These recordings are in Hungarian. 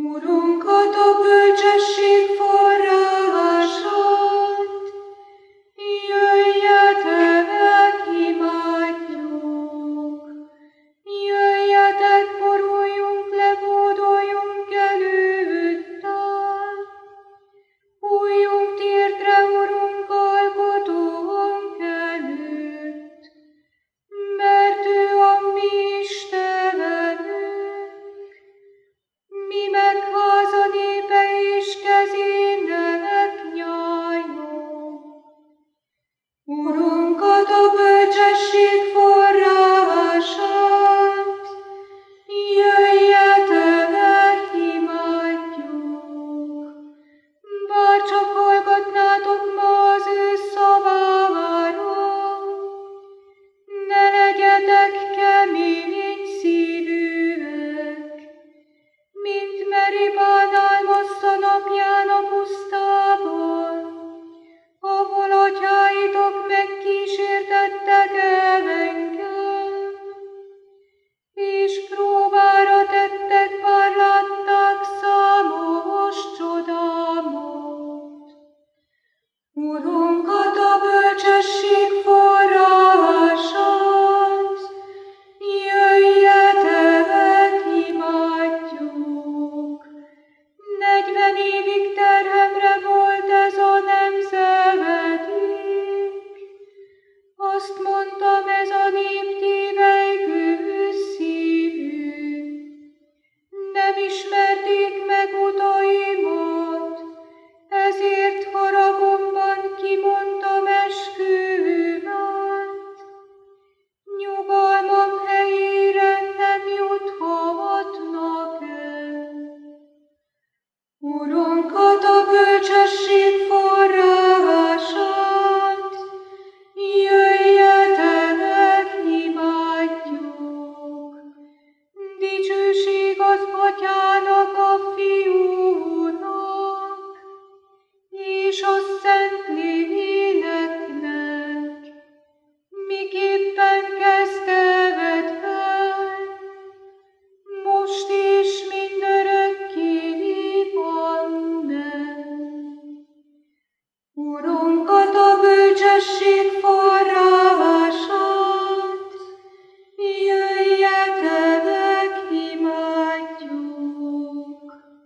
Urunkat a bölcsesség forrását, jöjjetek, imádjuk. Jöjjetek, boruljunk le, bódoljunk előttem. Bújjunk térdre, Urunk, alkotónk előtt, mert ő a mi Istenünk. Mi meg háza népe és kezének nyájunk. Urunkat a bölcsesség forrását, jöjjetek, imádjuk. Bár csak hallgatnátok ma az ő szavára, ne legyetek kemény szívűek, mint Meribán álmodta napján a pusztában, ahol atyáitok megkísértettek engem, és próbára tettek, bár látták számos csodámat. Urunkat a bölcsesség forrását, jöjjetek, imádjuk. 40 évig terhemre volt ez a nemzedék. Azt mondtam, ez a nép tévelygő szívű. Nem ismerték meg utaimat, ezért haragomban kimondtam esküvőmet. Nyugalmam helyére nem juthatnak el. Urunkat a bölcsesség forrását, jöjjetek, imádjuk. Dicsőség az Atyának, a Fiúnak, és a Szentléleknek, miképpen kezdte vedven, most és mindörökké. Amen. Urunkat a bölcsesség forrását, jöjjetek, imádjuk.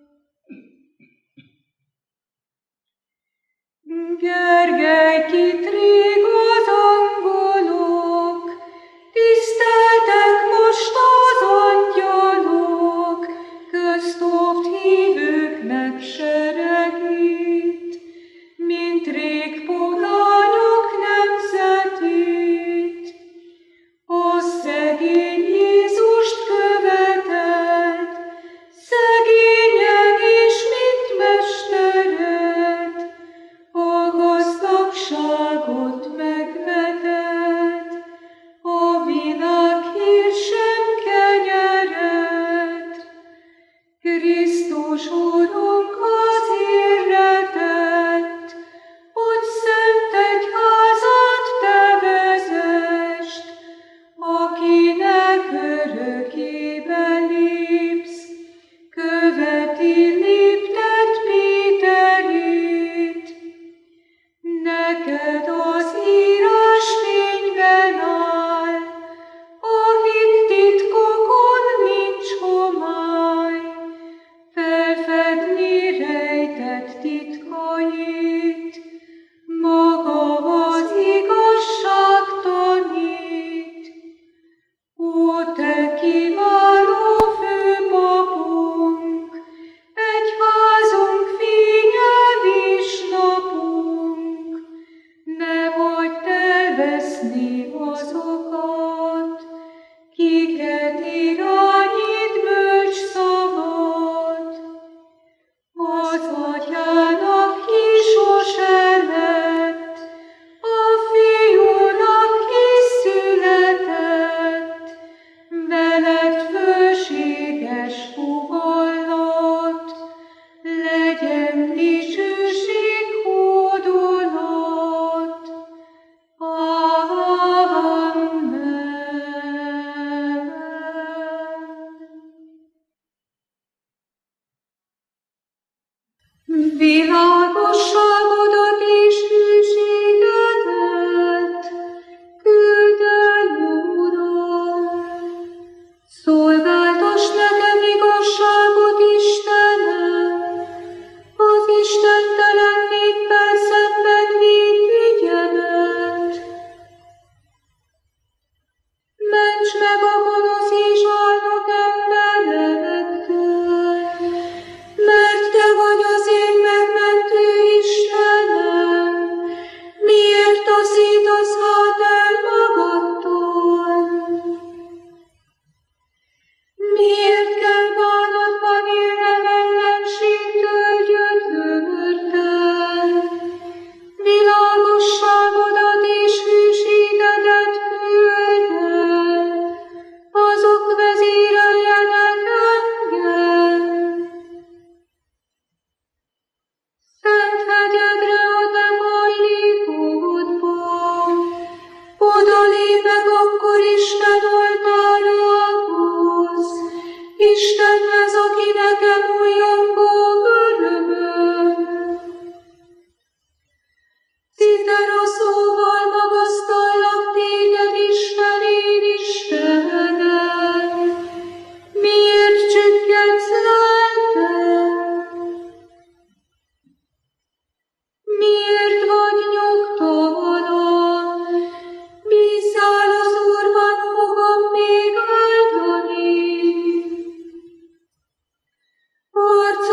Gergelyt rég az angolok, tiszteltek most az angyalok, köztót hívőknek seregét, mint rég pogányok nemzetét. A szegény Jézust követett, szegényen és mint mesteret, a gazdagságot megvetett, a világ hír sem kenyeret. Krisztus Urunk az hirdetet, hogy szent egyházat te vezest, akinek örökébe lépsz, követi léptet Péterét. Neked az írás fényben áll, a hit titkokon nincs homály, felfedni Világosságodat és hűségedet küld el, Uram. Szolgáltass nekem igazságot, Istenem, az istentelen néppel szemben védj ügyemet. Ments meg a gonosz és álnok emberektől, mert Te vagy az én megmentő Istenem. Miért taszítasz hát el magadtól? Miért kell bánatban élnem ellenségtől gyötrődtem? Világosságodat és hűségedet küld el, azok vezéreljenek engem. Szent hegyedre a Te hajlékodban, oda lépek akkor Isten oltárához, Istenhez, aki nekem újjongó örömöm. Citera szóval magasztallak Téged, Isten, én Istenem. Miért csüggedsz lelkem? Miért vagy nyugtalan? Bízzál az Úrban, fogom még áldani. Arca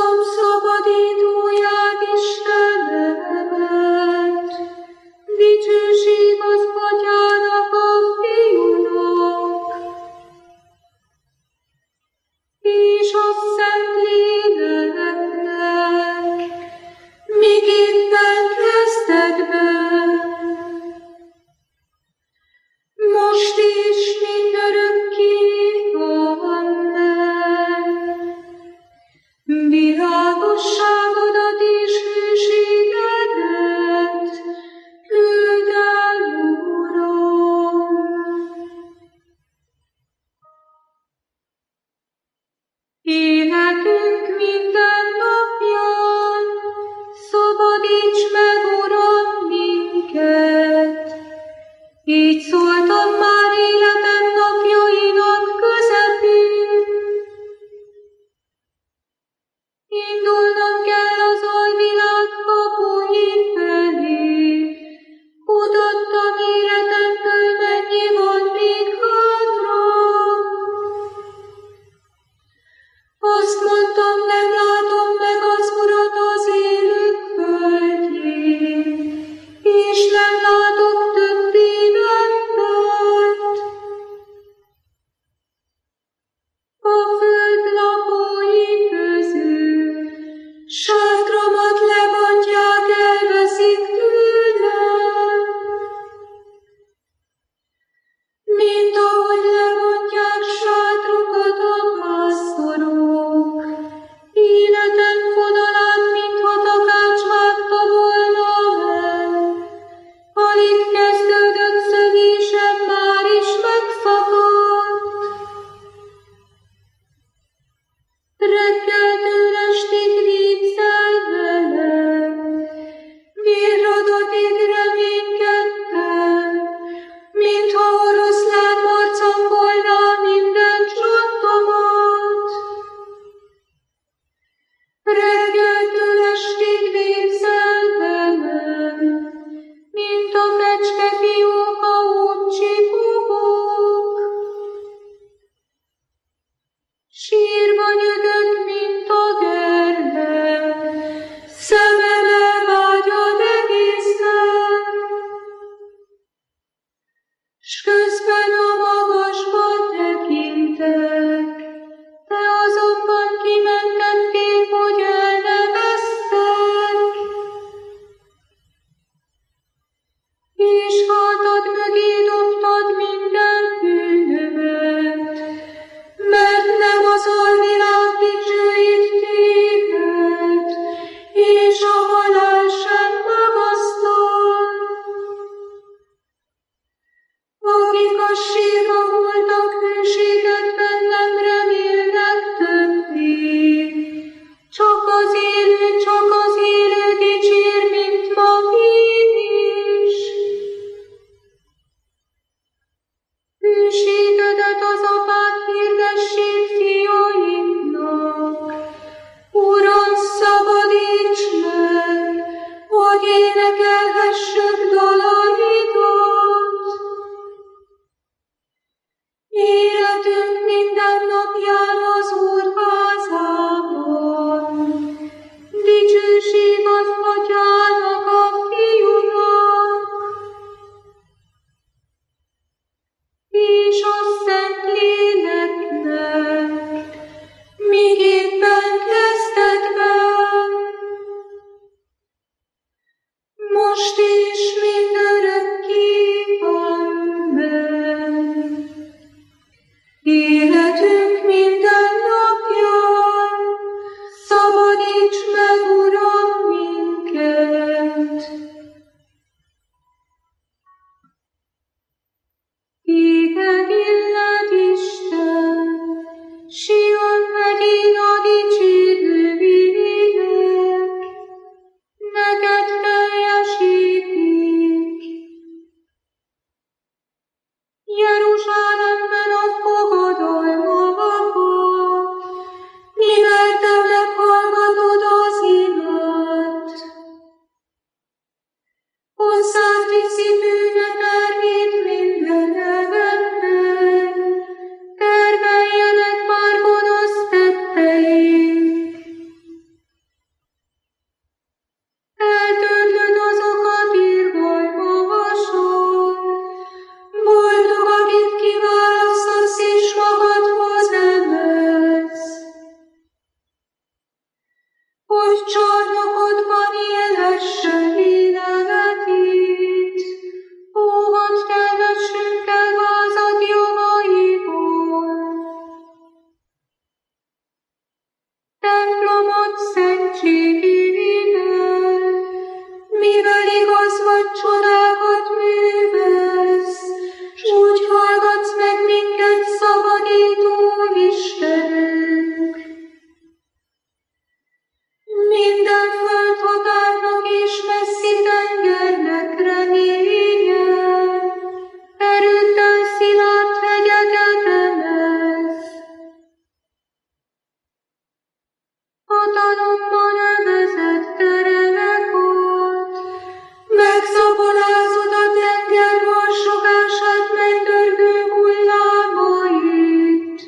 hatalomban övezett tereveket, megszaporázod a tenger varsogását megdörgő hullámait,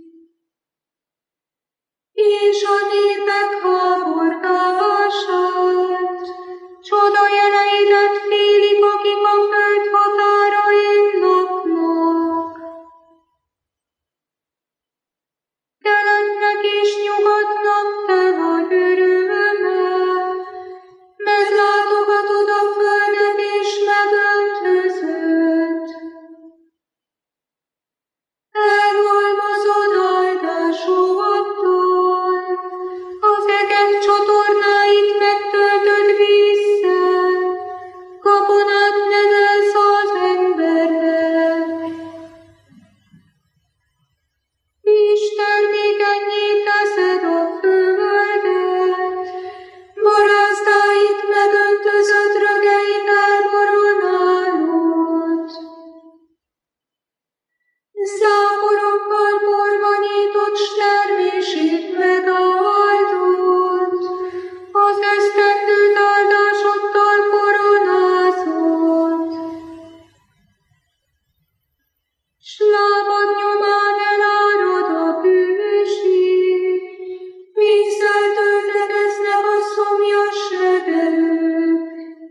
és a népek háborgását, csoda jeleidet félik, akik a föld határain laknak. Keletnek és nyugatnak te vagy öröme, meglátogatod a földet és megöntözöd. Elhalmozod áldásoddal, az egek csatornáit megtöltöd vízzel, gabonát nevelsz az embernek. És termékennyé teszed a földet, barázdáit megöntözöd, rögeit elboronálod. Záporokkal borvanyított s termését megáldod, az esztendőt áldásoddal koronázod. S lábad nyomán elárad a bűség, vízzel töltekeznek a szomjas legelők,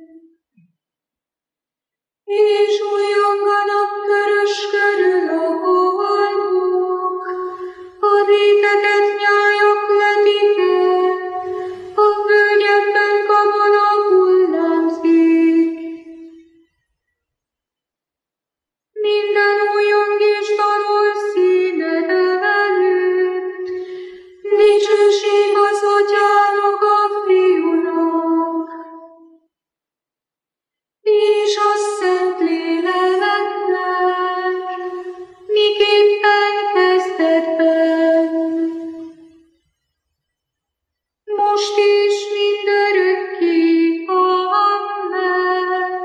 és újonganak körös körül a halmok, a réteket nyájak letik el, a völgyekben gabona hullámzik. Minden újong és dalol színed előtt, dicsőség az Atyának, a Fiúnak, és a Szentléleknek, miképpen kezdetben, most is mindörökké. Amen.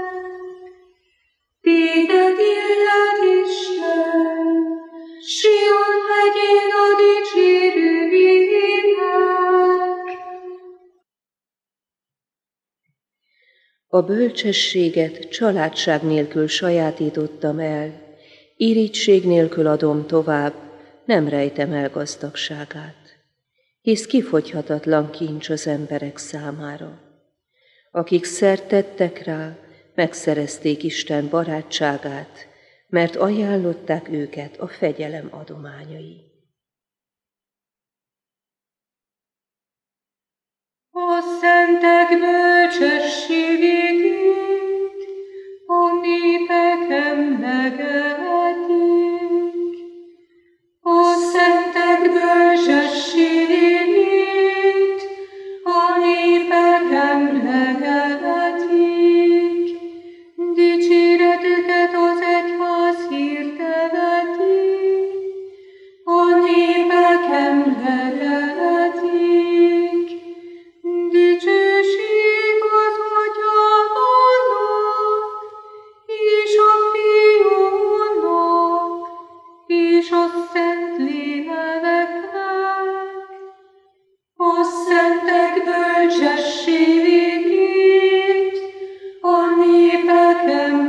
Téged illet Isten, Sion hegyén a dicsérő ének. A bölcsességet családság nélkül sajátítottam el, irigység nélkül adom tovább, nem rejtem el gazdagságát. Hisz kifogyhatatlan kincs az emberek számára. Akik szert tettek rá, megszerezték Isten barátságát, mert ajánlották őket a fegyelem adományai. A szentek bölcsességét a népek emlegetik. A szentek bölcsességét a népek emlegetik. Dicséretüket az egyház hirdeti, a népek emlegetik. Dicsőség az Atyának, és a Fiúnak, és a Szentléleknek. A szentek bölcsességét a népek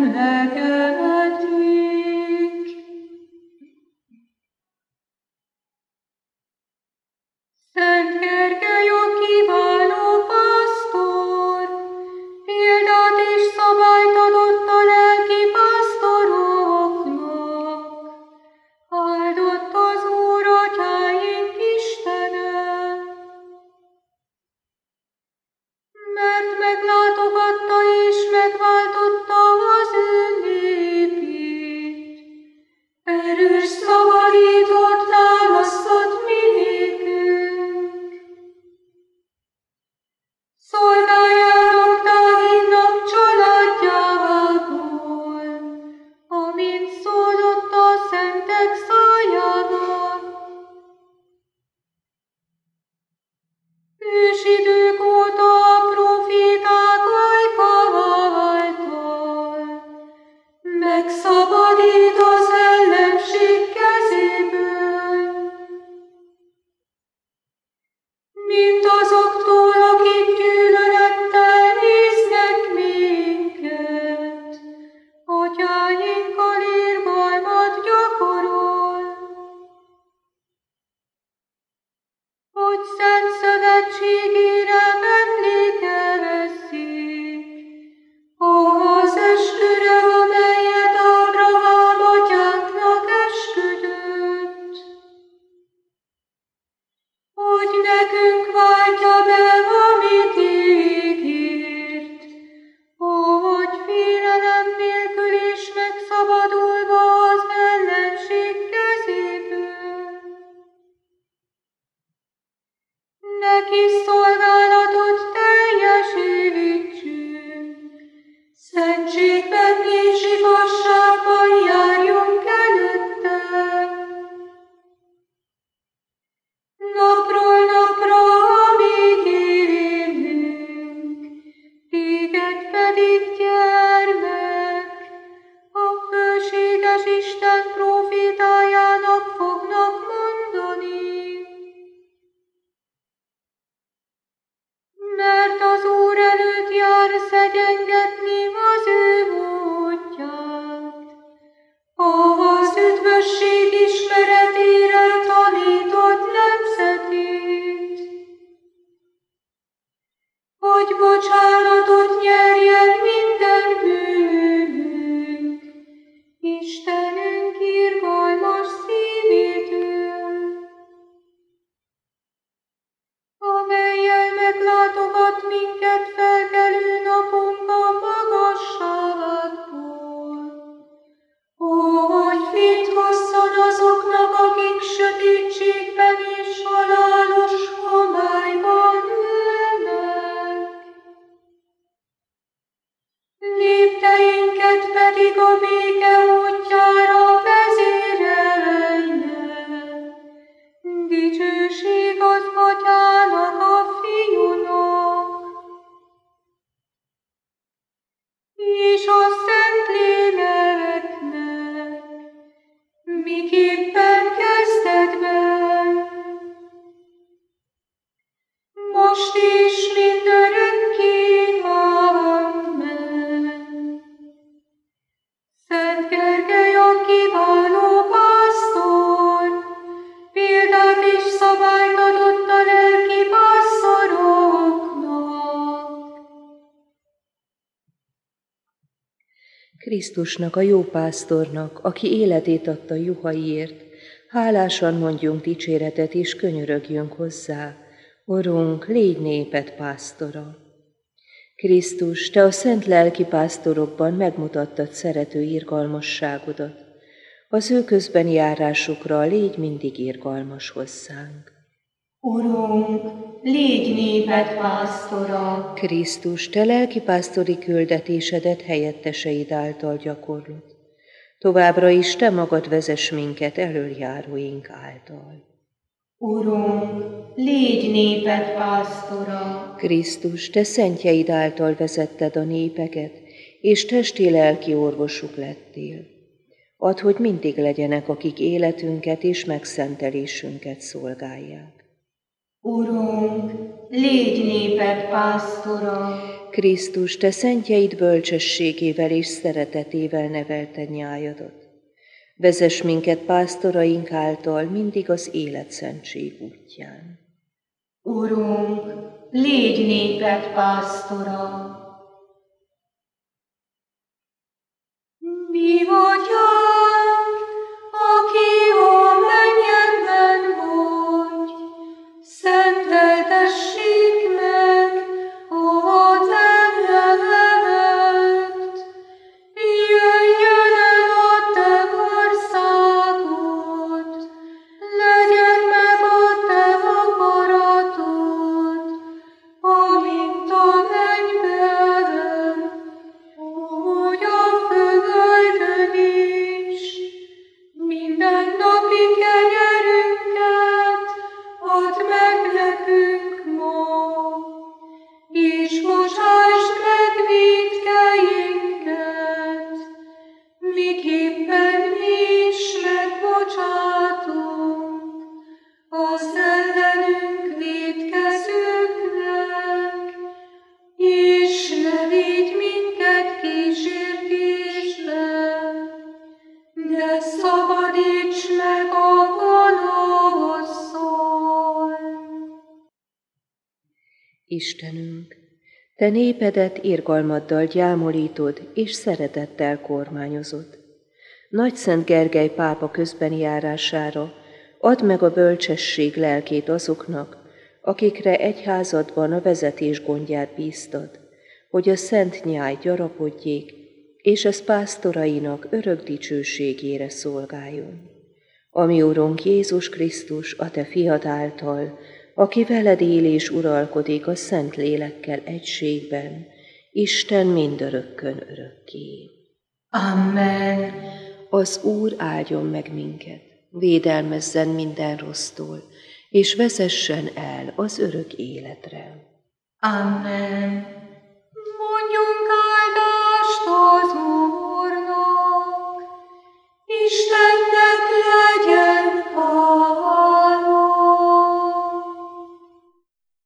emlegetik. Szent Gergely a kiváló pásztor, példát és szabályt adott a lelki pásztoroknak. Áldott az Úr atyáink Istene, mert meglátogatta és megváltotta az ő népét. Erős szabadítót választott mi nékünk. Szolgáljátok Dávidnak családjából, amint szólott a szentek szájának. Ősidők óta a proféták ajka által megszabadít az ellenség kezéből, mint azok hogy szent szövetségére emlékezzék, az esküre, amelyet Ábrahám atyánknak esküdött, hogy nekünk váltja be, amit ígért, hogy félelem nélkül és megszabadulva az ellenség kezéből. Neki szolgálatot teljesítsünk, szentségben és igazságban járjunk előtte. Napról napra, amíg élünk, téged pedig gyermek, a fölséges Isten prófétájának fognak mondani. Mert az Úr előtt jár szegyengetni az ő módját, az üdvösség ismeretére tanított nemzetét, hogy bocsánatot nyerjen minden bűnünk, Istenünk irgalmas szívétől, amellyel meglátogat minket felkelő napunk a magasságból, hogy fényt hozzon azoknak, akik sötétségben és halálos homályban ülnek. Lépteinket pedig a béke útjára vezérelje. Dicsőség az Atyának, a Fiúnak, és a Szentléleknek, miképpen kezdetben, most is mindörökké. Amen. Szent Gergely a kiváló pásztor, példát és szabályt adott a lelki pásztoroknak. Krisztusnak, a jó pásztornak, aki életét adta juhaiért, hálásan mondjunk dicséretet és könyörögjünk hozzá. Urunk, légy néped pásztora! Krisztus, te a szent lelki pásztorokban megmutattad szerető irgalmasságodat. Az ő közbeni járásukra légy mindig irgalmas hozzánk. Urunk, légy néped pásztora! Krisztus, te lelki pásztori küldetésedet helyetteseid által gyakorlod. Továbbra is te magad vezess minket elöljáróink által. Urunk, légy néped pásztora! Krisztus, te szentjeid által vezetted a népeket, és testi-lelki orvosuk lettél. Add, hogy mindig legyenek, akik életünket és megszentelésünket szolgálják. Urunk, légy néped pásztora! Krisztus, te szentjeid bölcsességével és szeretetével nevelted nyájadat. Vezess minket pásztoraink által mindig az életszentség útján. Urunk, légy néped pásztora! Mi Atyánk, aki a mennyekben vagy, szenteltessék meg a te neved. Jöjjön el a te országod, legyen meg a te akaratod, amint a mennyben, úgy a földön is. Minden napi kenyerünket add meg nekünk ma, és bocsásd meg vétkeinket, miképpen mi is megbocsátunk az ellenünk vétkezőknek, és ne vigy minket kísértésbe, de szabadíts meg a gonosztól. Istenünk, Te népedet irgalmaddal gyámolítod és szeretettel kormányozod. Nagyszent Gergely pápa közbeni járására add meg a bölcsesség lelkét azoknak, akikre egyházadban a vezetés gondját bíztad, hogy a szent nyáj gyarapodjék, és ez pásztorainak örök dicsőségére szolgáljon. Ami Urunk Jézus Krisztus, a Te fiad által, aki veled él és uralkodik a Szent Lélekkel egységben, Isten mindörökkön örökké. Amen. Az Úr áldjon meg minket, védelmezzen minden rossztól, és vezessen el az örök életre. Amen.